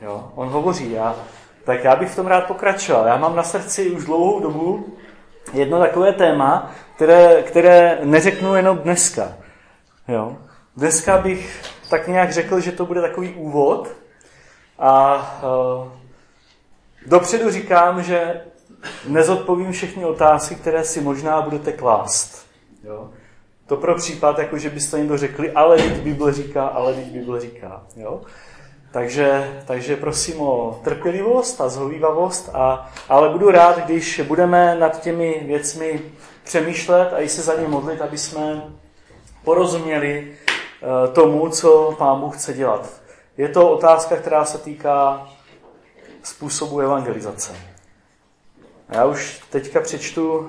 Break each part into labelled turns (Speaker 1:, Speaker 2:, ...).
Speaker 1: Jo? On hovoří, tak já bych v tom rád pokračoval. Já mám na srdci už dlouhou dobu jedno takové téma, které neřeknu jenom dneska. Jo? Dneska bych tak nějak řekl, že to bude takový úvod a dopředu říkám, že nezodpovím všechny otázky, které si možná budete klást. Jo? To pro případ, jako že byste někdo řekli, ale teď Bible říká. Jo? Takže prosím o trpělivost a zhovívavost, ale budu rád, když budeme nad těmi věcmi přemýšlet a i se za ně modlit, aby jsme porozuměli tomu, co Pán Bůh chce dělat. Je to otázka, která se týká způsobu evangelizace. Já už teďka přečtu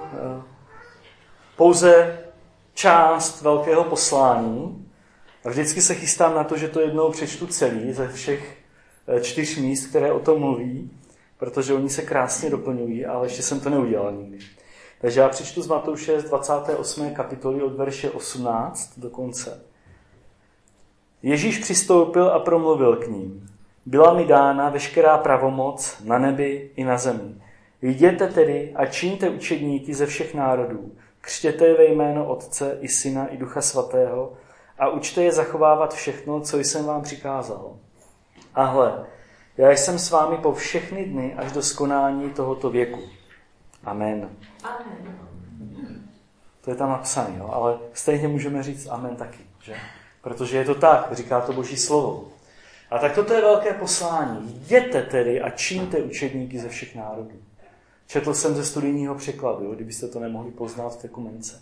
Speaker 1: pouze část velkého poslání a vždycky se chystám na to, že to jednou přečtu celý ze všech 4 míst, které o tom mluví, protože oni se krásně doplňují, ale ještě jsem to neudělal nikdy. Takže já přečtu z Matouše z 28. kapitoly od verše 18 do konce. Ježíš přistoupil a promluvil k ním. Byla mi dána veškerá pravomoc na nebi i na zemi. Jděte tedy a čiňte učedníky ze všech národů. Křtěte je ve jméno Otce i Syna i Ducha Svatého a učte je zachovávat všechno, co jsem vám přikázal. A hle, já jsem s vámi po všechny dny až do skonání tohoto věku. Amen.
Speaker 2: Amen.
Speaker 1: To je tam napsané, jo? Ale stejně můžeme říct amen taky, že? Protože je to tak, říká to Boží slovo. A tak toto je velké poslání. Jděte tedy a čiňte učedníky ze všech národů. Četl jsem ze studijního překladu, jo? Kdybyste to nemohli poznat v té kumence.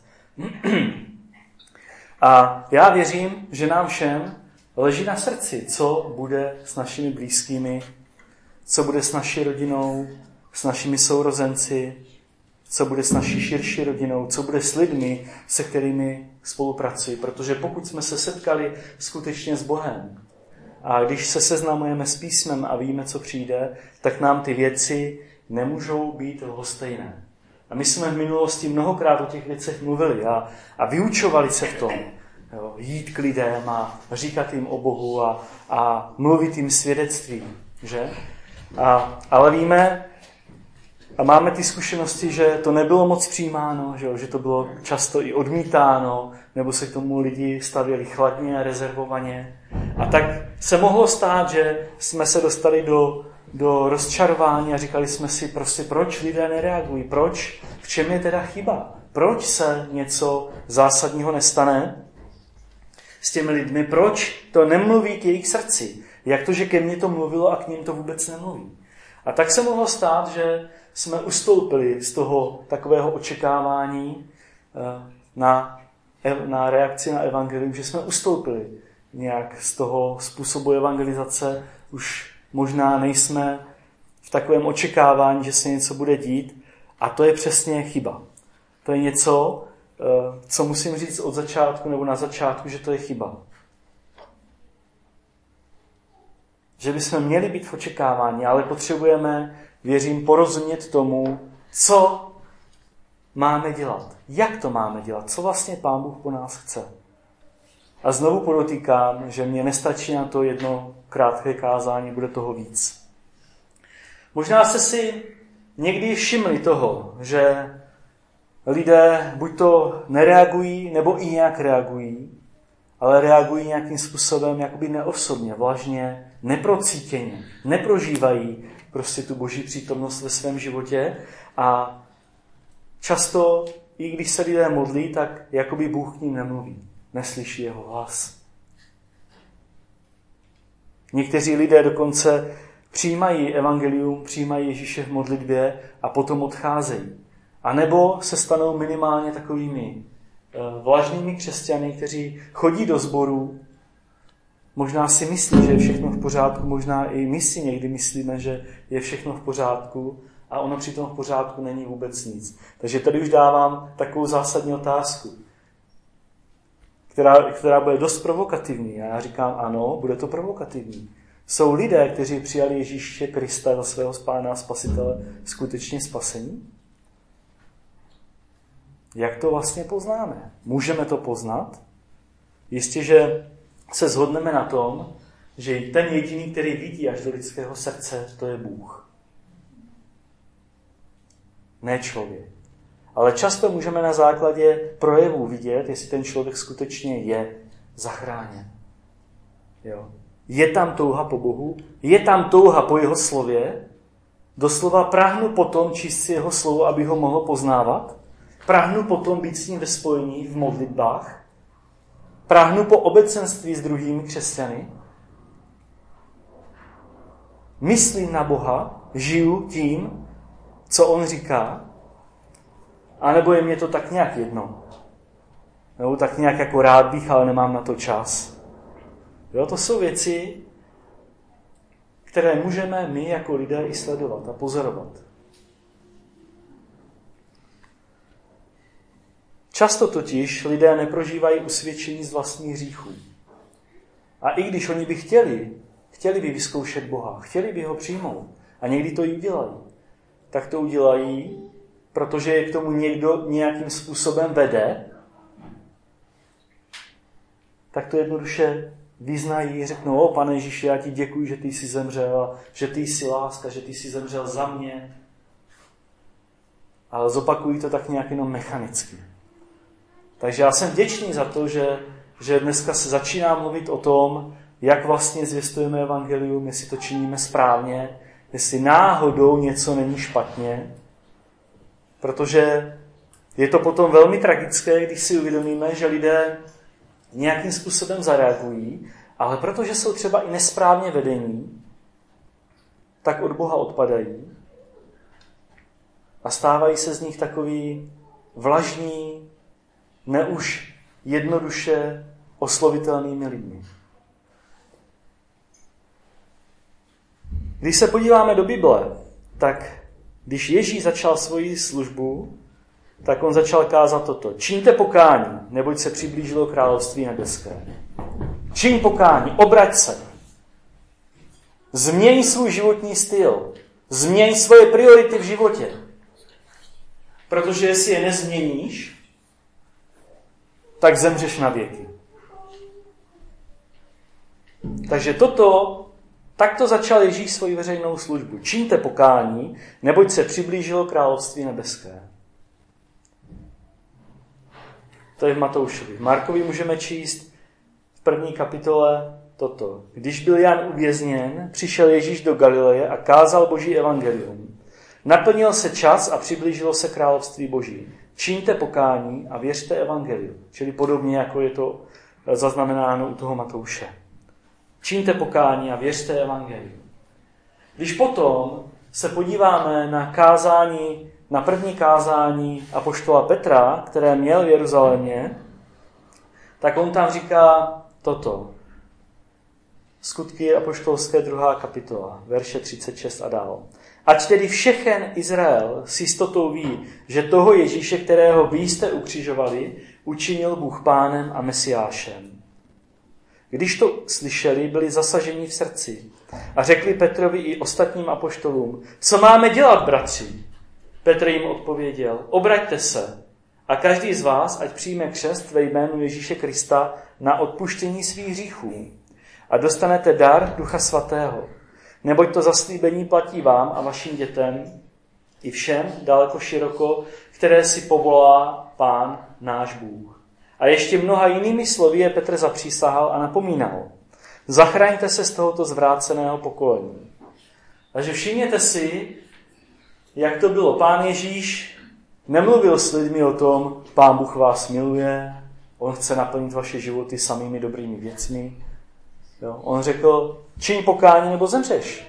Speaker 1: A já věřím, že nám všem leží na srdci, co bude s našimi blízkými, co bude s naší rodinou, s našimi sourozenci, co bude s naší širší rodinou, co bude s lidmi, se kterými spolupracují. Protože pokud jsme se setkali skutečně s Bohem a když se seznamujeme s písmem a víme, co přijde, tak nám ty věci nemůžou být lhostejné. A my jsme v minulosti mnohokrát o těch věcech mluvili a vyučovali se v tom. Jo, jít k lidem a říkat jim o Bohu a mluvit jim svědectví. Že? Ale víme a máme ty zkušenosti, že to nebylo moc přijímáno, že to bylo často i odmítáno, nebo se k tomu lidi stavěli chladně a rezervovaně. A tak se mohlo stát, že jsme se dostali do rozčarování a říkali jsme si prostě, proč lidé nereagují, v čem je teda chyba, proč se něco zásadního nestane s těmi lidmi, proč to nemluví k jejich srdci, jak to, že ke mně to mluvilo a k ním to vůbec nemluví. A tak se mohlo stát, že jsme ustoupili z toho takového očekávání na reakci na evangelium, že jsme ustoupili nějak z toho způsobu evangelizace, už možná nejsme v takovém očekávání, že se něco bude dít a to je přesně chyba. To je něco, co musím říct od začátku nebo na začátku, že to je chyba. Že bychom měli být v očekávání, ale potřebujeme, věřím, porozumět tomu, co máme dělat. Jak to máme dělat? Co vlastně Pán Bůh po nás chce? A znovu podotýkám, že mě nestačí na to jedno krátké kázání, bude toho víc. Možná jste si někdy všimli toho, že lidé buď to nereagují, nebo i nějak reagují, ale reagují nějakým způsobem jakoby neosobně, vlažně, neprocítěně, neprožívají prostě tu Boží přítomnost ve svém životě a často, i když se lidé modlí, tak jakoby Bůh k ním nemluví, neslyší jeho hlas. Někteří lidé dokonce přijímají evangelium, přijímají Ježíše v modlitbě a potom odcházejí. A nebo se stanou minimálně takovými vlažnými křesťany, kteří chodí do sborů, možná si myslí, že je všechno v pořádku, možná i my si někdy myslíme, že je všechno v pořádku a ono přitom v pořádku není vůbec nic. Takže tady už dávám takovou zásadní otázku, která bude dost provokativní. A já říkám, ano, bude to provokativní. Jsou lidé, kteří přijali Ježíše Krista za svého Pána a Spasitele, skutečně spasení? Jak to vlastně poznáme? Můžeme to poznat? Jistě, že se shodneme na tom, že ten jediný, který vidí až do lidského srdce, to je Bůh. Ne člověk. Ale často můžeme na základě projevů vidět, jestli ten člověk skutečně je zachráněn. Jo. Je tam touha po Bohu, je tam touha po jeho slově, doslova prahnu potom číst si jeho slovo, aby ho mohl poznávat, prahnu potom být s ním ve spojení v modlitbách, prahnu po obecenství s druhými křesťany, myslím na Boha, žiju tím, co on říká, anebo je mě to tak nějak jedno. Nebo tak nějak jako rád bych, ale nemám na to čas. Jo, to jsou věci, které můžeme my jako lidé i sledovat a pozorovat. Často totiž lidé neprožívají usvědčení z vlastních hříchů. A i když oni by chtěli by vyzkoušet Boha, chtěli by ho přijmout a někdy to i udělají, tak to udělají, protože je k tomu někdo nějakým způsobem vede, tak to jednoduše vyznají, řeknou, o Pane Ježíši, já ti děkuji, že ty jsi zemřel, že ty jsi láska, že ty jsi zemřel za mě. Ale zopakují to tak nějak jenom mechanicky. Takže já jsem vděčný za to, že dneska se začíná mluvit o tom, jak vlastně zvěstujeme evangelium, jestli to činíme správně, jestli náhodou něco není špatně, protože je to potom velmi tragické, když si uvědomíme, že lidé nějakým způsobem zareagují, ale protože jsou třeba i nesprávně vedení, tak od Boha odpadají a stávají se z nich takový vlažní, ne už jednoduše oslovitelnými lidmi. Když se podíváme do Bible, tak když Ježíš začal svoji službu, tak on začal kázat toto. Čiňte pokání, neboť se přiblížilo království nebeské. Čiň pokání, obrať se. Změň svůj životní styl. Změň svoje priority v životě. Protože jestli je nezměníš, tak zemřeš na věky. Takže takto začal Ježíš svoji veřejnou službu. Čiňte pokání, neboť se přiblížilo království nebeské. To je v Matoušovi. V Markovi můžeme číst v 1. kapitole toto. Když byl Jan uvězněn, přišel Ježíš do Galileje a kázal Boží evangelium. Naplnil se čas a přiblížilo se království Boží. Čiňte pokání a věřte evangeliu. Čili podobně, jako je to zaznamenáno u toho Matouše. Čiňte pokání a věřte evangeliu. Když potom se podíváme na první kázání apoštola Petra, které měl v Jeruzalémě, tak on tam říká toto. Skutky apoštolské 2. kapitola, verše 36 a dál. Ať tedy všechen Izrael s jistotou ví, že toho Ježíše, kterého vy jste ukřižovali, učinil Bůh Pánem a Mesiášem. Když to slyšeli, byli zasaženi v srdci a řekli Petrovi i ostatním apoštolům, co máme dělat, bratři? Petr jim odpověděl, obraťte se a každý z vás, ať přijme křest ve jménu Ježíše Krista na odpuštění svých hříchů a dostanete dar Ducha Svatého. Neboť to zaslíbení platí vám a vašim dětem i všem daleko široko, které si povolá Pán náš Bůh. A ještě mnoha jinými slovy je Petr zapřísahal a napomínal. Zachraňte se z tohoto zvráceného pokolení. Takže všimněte si, jak to bylo. Pán Ježíš nemluvil s lidmi o tom, Pán Bůh vás miluje, on chce naplnit vaše životy samými dobrými věcmi. Jo? On řekl, čiň pokání nebo zemřeš.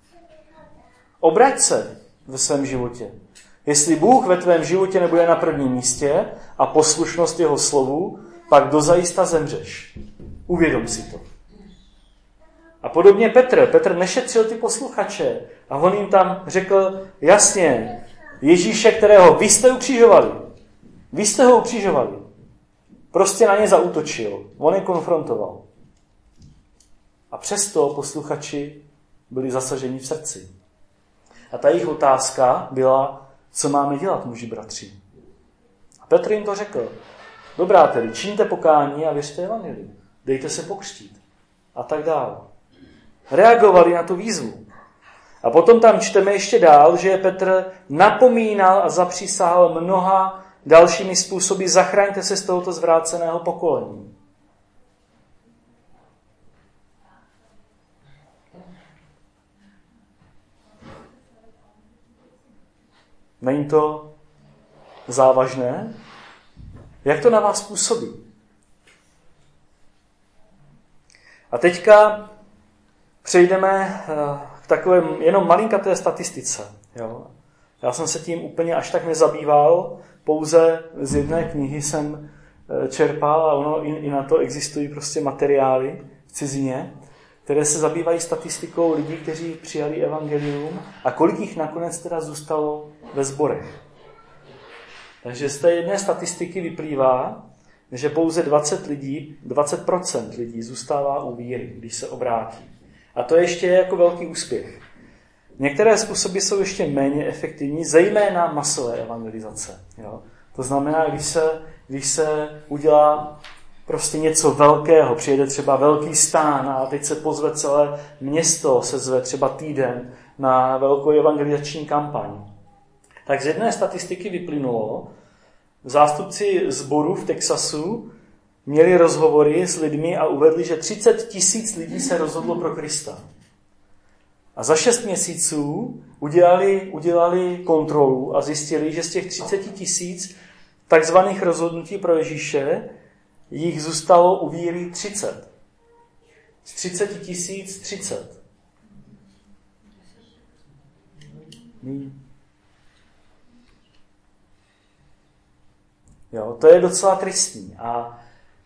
Speaker 1: Obrať se ve svém životě. Jestli Bůh ve tvém životě nebude na prvním místě a poslušnost jeho slovu, pak dozajista zemřeš. Uvědom si to. A podobně Petr nešetřil ty posluchače a on jim tam řekl jasně, Ježíše, kterého vy jste ukřižovali. Vy jste ho ukřižovali. Prostě na ně zaútočil. On je konfrontoval. A přesto posluchači byli zasaženi v srdci. A ta jejich otázka byla, co máme dělat, muži bratři. A Petr jim to řekl. Dobrá tedy, čiňte pokání a věřte evangeliu. Dejte se pokřtít. A tak dále. Reagovali na tu výzvu. A potom tam čteme ještě dál, že Petr napomínal a zapřísahal mnoha dalšími způsoby: zachraňte se z tohoto zvráceného pokolení. Není to závažné? Jak to na vás působí? A teďka přejdeme k takové jenom malinkaté statistice. Jo? Já jsem se tím úplně až tak nezabýval, pouze z jedné knihy jsem čerpal a ono i na to existují prostě materiály v cizině, které se zabývají statistikou lidí, kteří přijali evangelium a kolik jich nakonec teda zůstalo ve sborech. Takže z té jedné statistiky vyplývá, že pouze 20% lidí zůstává u víry, když se obrátí. A to ještě je jako velký úspěch. Některé způsoby jsou ještě méně efektivní, zejména masové evangelizace. Jo? To znamená, když se udělá prostě něco velkého, přijede třeba velký stán a teď se pozve celé město, se zve třeba týden na velkou evangelizační kampaň. Tak z jedné statistiky vyplynulo, zástupci sboru v Texasu měli rozhovory s lidmi a uvedli, že 30 000 lidí se rozhodlo pro Krista. A za 6 měsíců udělali kontrolu a zjistili, že z těch 30 000 takzvaných rozhodnutí pro Ježíše jich zůstalo u víry 30. Z 30 000 30. Jo, to je docela tristní. A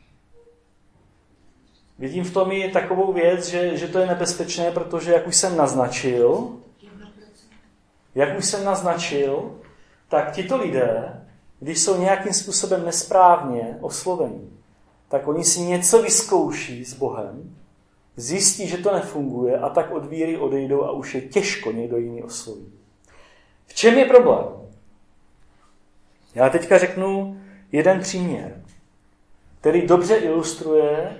Speaker 1: vidím v tom i takovou věc, že to je nebezpečné, protože jak už jsem naznačil, tak tito lidé, když jsou nějakým způsobem nesprávně oslovení, tak oni si něco vyzkouší s Bohem, zjistí, že to nefunguje a tak od víry odejdou a už je těžko někdo jiný osloví. V čem je problém? Já teďka řeknu jeden příměr, který dobře ilustruje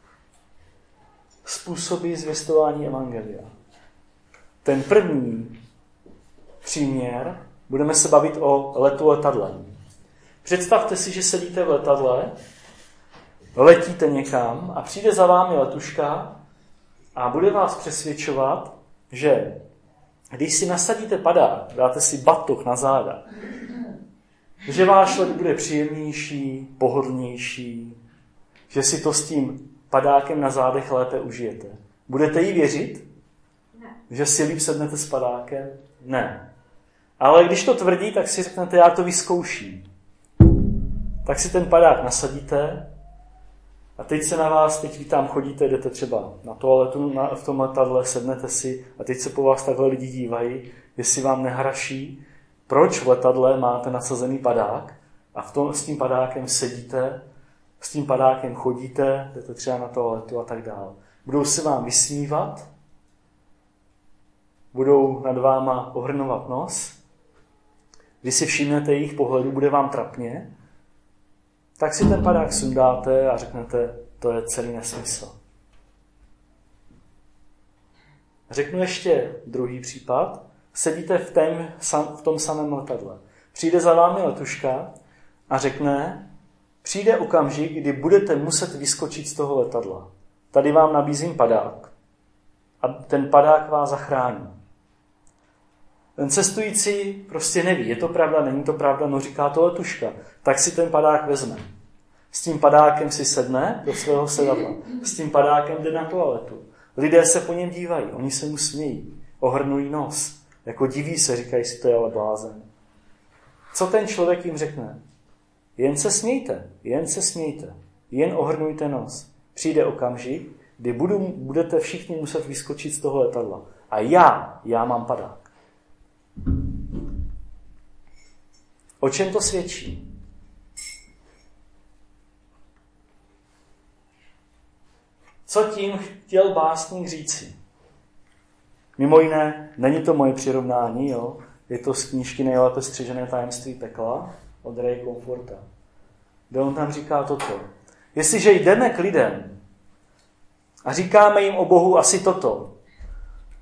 Speaker 1: způsoby zvěstování evangelia. Ten první příměr, budeme se bavit o letu letadlem. Představte si, že sedíte v letadle, letíte někam a přijde za vámi letuška a bude vás přesvědčovat, že když si nasadíte padák, dáte si batoh na záda, že váš let bude příjemnější, pohodlnější, že si to s tím padákem na zádech lépe užijete. Budete jí věřit? Ne. Že si líp sednete s padákem? Ne. Ale když to tvrdí, tak si řeknete, já to vyzkouším. Tak si ten padák nasadíte a teď vy tam chodíte, jdete třeba na toaletu v tom letadle, sednete si a teď se po vás takhle lidi dívají, jestli vám nehraší, proč v letadle máte nasazený padák a s tím padákem sedíte, s tím padákem chodíte, jdete třeba na toaletu a tak dále. Budou se vám vysmívat, budou nad váma ohrnovat nos, když si všimnete jejich pohledu, bude vám trapně, tak si ten padák sundáte a řeknete, to je celý nesmysl. Řeknu ještě druhý případ. Sedíte v tom samém letadle. Přijde za vámi letuška a řekne, přijde okamžik, kdy budete muset vyskočit z toho letadla. Tady vám nabízím padák. A ten padák vás zachrání. Ten cestující prostě neví, je to pravda, není to pravda, no říká to letuška. Tak si ten padák vezme. S tím padákem si sedne do svého sedadla. S tím padákem jde na toaletu. Lidé se po něm dívají, oni se mu smějí, ohrnují nos. Jako diví se, říkají si, to je ale blázen. Co ten člověk jim řekne? Jen se smějte, jen ohrnujte nos. Přijde okamžik, kdy budete všichni muset vyskočit z toho letadla. A já mám padák. O čem to svědčí? Co tím chtěl básník říci? Mimo jiné, není to moje přirovnání, jo? Je to z knížky Nejlépe střežené tajemství pekla od Ray Comforta, kde on tam říká toto. Jestliže jdeme k lidem a říkáme jim o Bohu asi toto,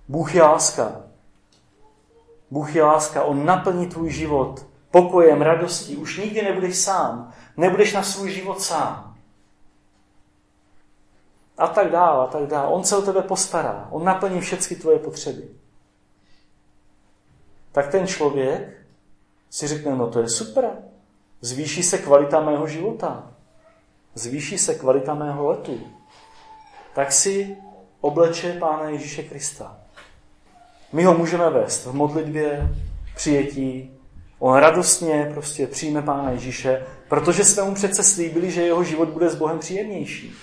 Speaker 1: Bůh je láska. Bůh je láska, on naplní tvůj život pokojem, radostí. Už nikdy nebudeš sám. Nebudeš na svůj život sám. A tak dál, a tak dál. On se o tebe postará. On naplní všechny tvoje potřeby. Tak ten člověk si řekne, no to je super. Zvýší se kvalita mého života. Zvýší se kvalita mého letu. Tak si obleče Pána Ježíše Krista. My ho můžeme vést v modlitbě, přijetí. On radostně prostě přijme Pána Ježíše, protože jsme mu přece slíbili, že jeho život bude s Bohem příjemnější.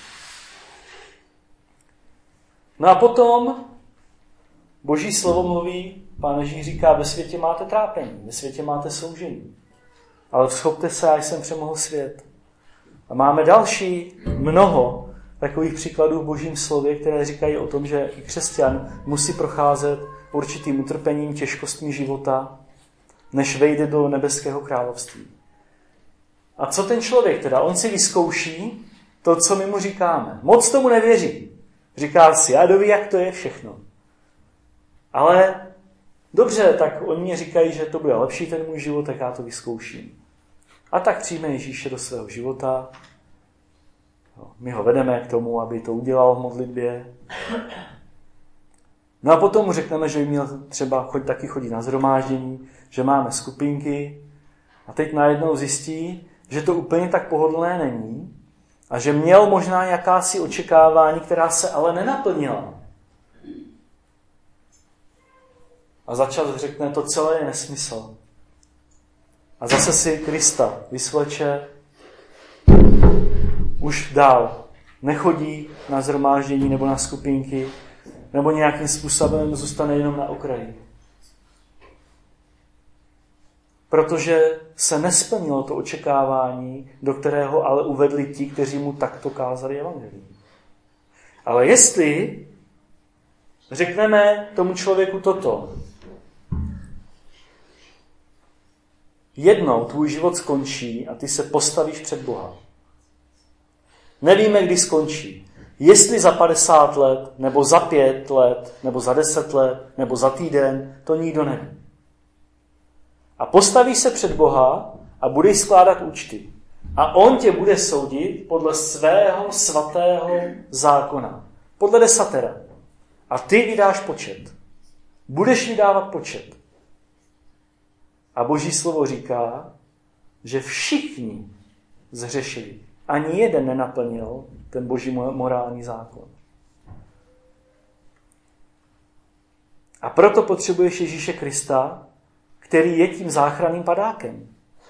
Speaker 1: No a potom Boží slovo mluví, Pán Ježíš říká, ve světě máte trápení, ve světě máte soužení. Ale vzchopte se, já jsem přemohl svět. A máme další mnoho takových příkladů v Božím slově, které říkají o tom, že i křesťan musí procházet určitým utrpením, těžkostmi života, než vejde do nebeského království. A co ten člověk teda? On si vyzkouší to, co my mu říkáme. Moc tomu nevěří. Říká si, já doví, jak to je všechno. Ale dobře, tak oni mě říkají, že to bude lepší ten můj život, tak já to vyzkouším. A tak přijme Ježíše do svého života. My ho vedeme k tomu, aby to udělal v modlitbě. No a potom mu řekneme, že by měl třeba taky chodit na shromáždění, že máme skupinky. A teď najednou zjistí, že to úplně tak pohodlné není a že měl možná jakási očekávání, která se ale nenaplnila. A začas řekne, to celé je nesmysl. A zase si Krista vysvleče, už dál nechodí na shromáždění nebo na skupinky, nebo nějakým způsobem zůstane jenom na okraji. Protože se nesplnilo to očekávání, do kterého ale uvedli ti, kteří mu takto kázali evangelium. Ale jestli řekneme tomu člověku toto, jednou tvůj život skončí a ty se postavíš před Boha. Nevíme, kdy skončí. Jestli za 50 let, nebo za 5 let, nebo za 10 let, nebo za týden, to nikdo neví. A postavíš se před Boha a budeš skládat účty. A on tě bude soudit podle svého svatého zákona. Podle desatera. A ty vydáš počet. Budeš vydávat počet. A Boží slovo říká, že všichni zhřešili. Ani jeden nenaplnil ten Boží morální zákon. A proto potřebuješ Ježíše Krista, který je tím záchranným padákem.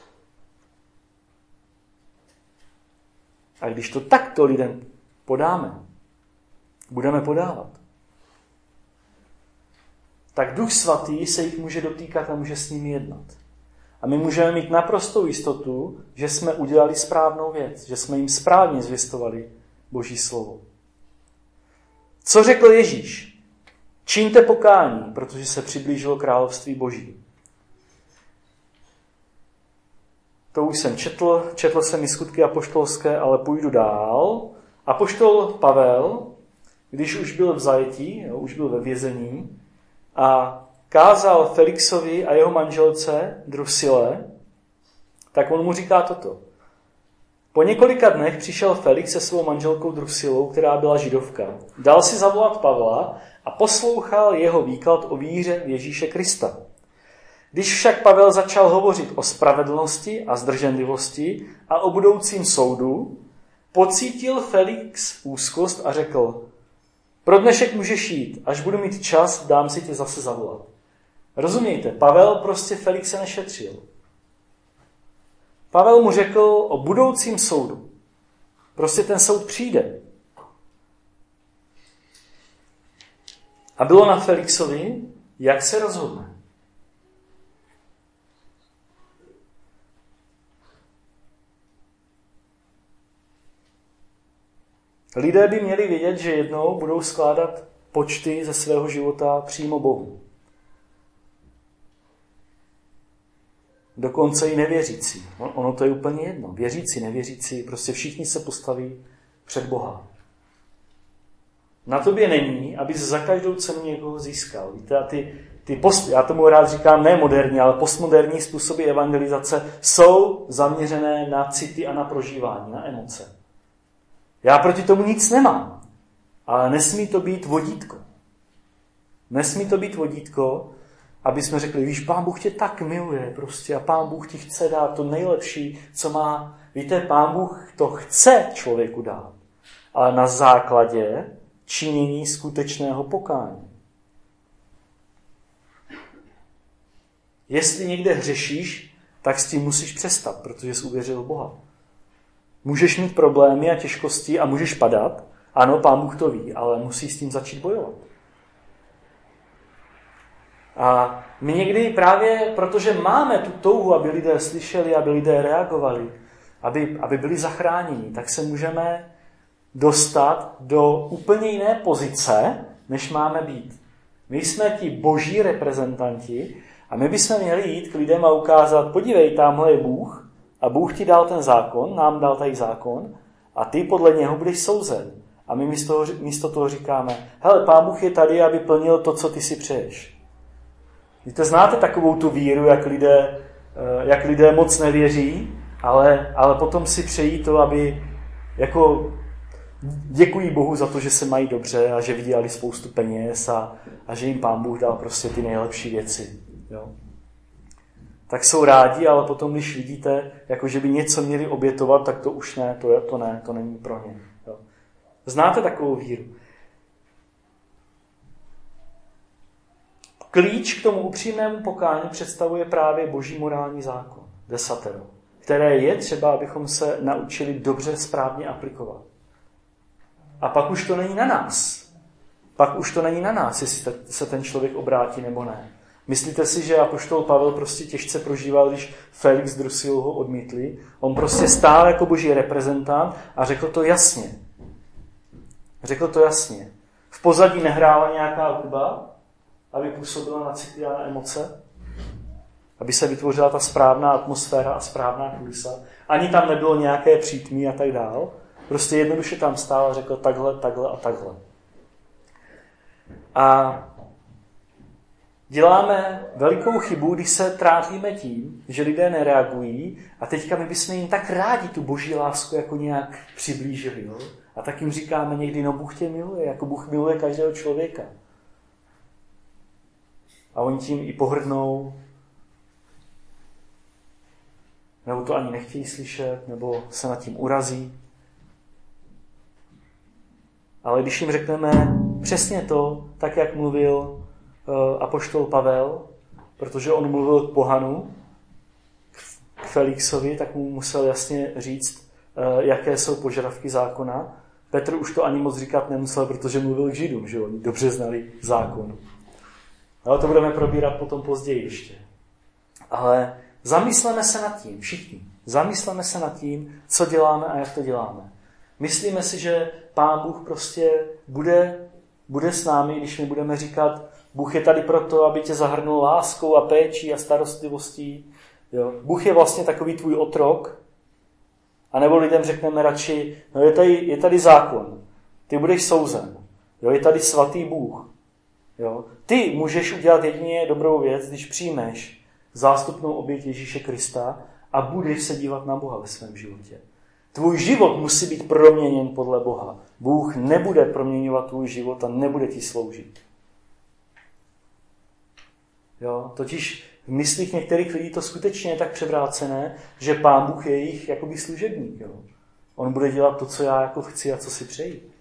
Speaker 1: A když to takto lidem podáme, budeme podávat, tak Duch Svatý se jich může dotýkat a může s nimi jednat. A my můžeme mít naprostou jistotu, že jsme udělali správnou věc, že jsme jim správně zvěstovali Boží slovo. Co řekl Ježíš? Čiňte pokání, protože se přiblížilo království Boží. To už jsem četl jsem i skutky apoštolské, ale půjdu dál. Apoštol Pavel, když už byl v zajetí, už byl ve vězení a kázal Felixovi a jeho manželce Drusile, tak on mu říká toto. Po několika dnech přišel Felix se svou manželkou Drusilou, která byla židovka. Dal si zavolat Pavla a poslouchal jeho výklad o víře v Ježíše Krista. Když však Pavel začal hovořit o spravedlnosti a zdrženlivosti a o budoucím soudu, pocítil Felix úzkost a řekl, pro dnešek můžeš jít, až budu mít čas, dám si tě zase zavolat. Rozumějte, Pavel prostě Felixe nešetřil. Pavel mu řekl o budoucím soudu. Prostě ten soud přijde. A bylo na Felixovi, jak se rozhodne. Lidé by měli vědět, že jednou budou skládat počty ze svého života přímo Bohu. Dokonce i nevěřící. Ono to je úplně jedno. Věřící, nevěřící, prostě všichni se postaví před Boha. Na tobě není, abys za každou cenu někoho získal. Víte, a já tomu rád říkám ne moderní, ale postmoderní způsoby evangelizace jsou zaměřené na city a na prožívání, na emoce. Já proti tomu nic nemám, ale nesmí to být vodítko. Nesmí to být vodítko, aby jsme řekli, víš, Pán Bůh tě tak miluje prostě a Pán Bůh ti chce dát to nejlepší, co má. Víte, Pán Bůh to chce člověku dát, ale na základě činění skutečného pokání. Jestli někde hřešíš, tak s tím musíš přestat, protože jsi uvěřil v Boha. Můžeš mít problémy a těžkosti a můžeš padat. Ano, Pán Bůh to ví, ale musíš s tím začít bojovat. A my někdy právě, protože máme tu touhu, aby lidé slyšeli, aby lidé reagovali, aby byli zachráněni, tak se můžeme dostat do úplně jiné pozice, než máme být. My jsme ti boží reprezentanti a my bychom měli jít k lidem a ukázat, podívej, tamhle je Bůh a Bůh ti dal ten zákon, nám dal tady zákon a ty podle něho budeš souzen. A my místo toho říkáme, hele, Pán Bůh je tady, aby plnil to, co ty si přeješ. Víte, znáte takovou tu víru, jak lidé moc nevěří, ale potom si přejí to, aby jako děkují Bohu za to, že se mají dobře a že vydělali spoustu peněz a že jim Pán Bůh dal prostě ty nejlepší věci. Jo? Tak jsou rádi, ale potom, když vidíte, jako že by něco měli obětovat, tak to už ne, to není pro ně. Jo? Znáte takovou víru? Klíč k tomu upřímnému pokání představuje právě boží morální zákon, desatero, které je třeba, abychom se naučili dobře, správně aplikovat. A pak už to není na nás. Jestli se ten člověk obrátí nebo ne. Myslíte si, že apoštol Pavel prostě těžce prožíval, když Felix Drusil ho odmítli? On prostě stál jako boží reprezentant a řekl to jasně. V pozadí nehrála nějaká hudba, aby působila na city a na emoce, aby se vytvořila ta správná atmosféra a správná kulisa. Ani tam nebylo nějaké přítmí a tak dál. Prostě jednoduše tam stál a řekl takhle a takhle. A děláme velikou chybu, když se trápíme tím, že lidé nereagují a teďka my bychom jim tak rádi tu boží lásku jako nějak přiblížili. Jo? A tak jim říkáme někdy, no Bůh tě miluje, jako Bůh miluje každého člověka. A oni tím i pohrdnou, nebo to ani nechtějí slyšet, nebo se nad tím urazí. Ale když jim řekneme přesně to, tak jak mluvil apoštol Pavel, protože on mluvil k pohanu, k Felixovi, tak mu musel jasně říct, jaké jsou požadavky zákona. Petr už to ani moc říkat nemusel, protože mluvil k Židům, že oni dobře znali zákon. Ale to budeme probírat potom později ještě. Ale zamysleme se nad tím, všichni. Zamysleme se nad tím, co děláme a jak to děláme. Myslíme si, že Pán Bůh prostě bude s námi, když my budeme říkat, Bůh je tady proto, aby tě zahrnul láskou a péčí a starostlivostí. Jo? Bůh je vlastně takový tvůj otrok. A nebo lidem řekneme radši, no je tady zákon, ty budeš souzen. Jo? Je tady svatý Bůh. Jo? Ty můžeš udělat jedině dobrou věc, když přijmeš zástupnou oběť Ježíše Krista a budeš se dívat na Boha ve svém životě. Tvůj život musí být proměněn podle Boha. Bůh nebude proměňovat tvůj život a nebude ti sloužit. Jo? Totiž v myslích některých lidí to skutečně je tak převrácené, že Pán Bůh je jejich jakoby služebník. Jo? On bude dělat to, co já jako chci a co si přeji.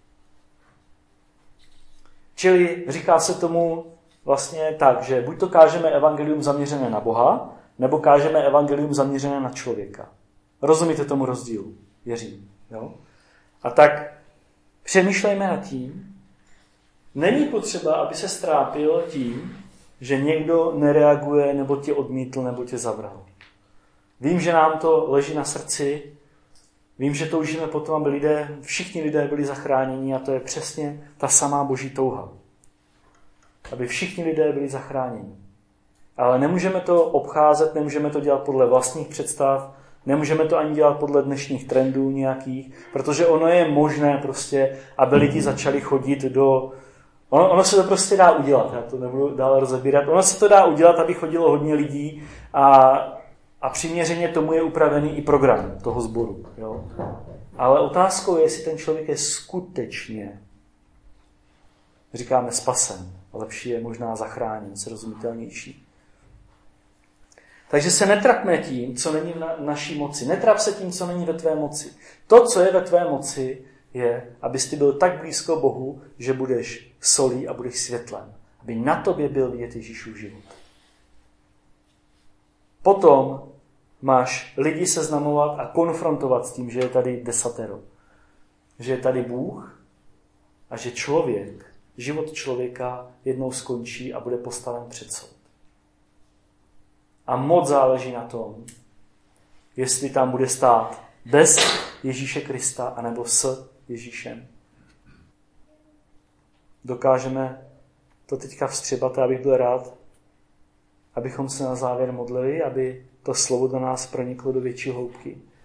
Speaker 1: Čili říká se tomu vlastně tak, že buď to kážeme evangelium zaměřené na Boha, nebo kážeme evangelium zaměřené na člověka. Rozumíte tomu rozdílu? Věřím. Jo? A tak přemýšlejme nad tím. Není potřeba, aby se strápil tím, že někdo nereaguje, nebo tě odmítl, nebo tě zavral. Vím, že nám to leží na srdci. Vím, že toužíme potom, aby všichni lidé byli zachráněni a to je přesně ta samá boží touha. Aby všichni lidé byli zachráněni. Ale nemůžeme to obcházet, nemůžeme to dělat podle vlastních představ, Nemůžeme to ani dělat podle dnešních trendů nějakých, protože ono je možné prostě, aby lidi začali chodit do... Ono se to prostě dá udělat, já to nebudu dále rozebírat. Ono se to dá udělat, aby chodilo hodně lidí a přiměřeně tomu je upravený i program toho sboru. Jo? Ale otázkou je, jestli ten člověk je skutečně, říkáme, spasen. Lepší je možná zachráněn, srozumitelnější. Takže se netrapme tím, co není v naší moci. Netrap se tím, co není ve tvé moci. To, co je ve tvé moci, je, abys ty byl tak blízko Bohu, že budeš solí a budeš světlem. Aby na tobě byl vidět Ježíšův život. Potom máš lidi seznamovat a konfrontovat s tím, že je tady desatero. Že je tady Bůh a že život člověka jednou skončí a bude postaven před soud. A moc záleží na tom, jestli tam bude stát bez Ježíše Krista anebo s Ježíšem. Dokážeme to teďka vstřebat a abych byl rád, abychom se na závěr modlili, aby to slovo do nás proniklo do větší hloubky.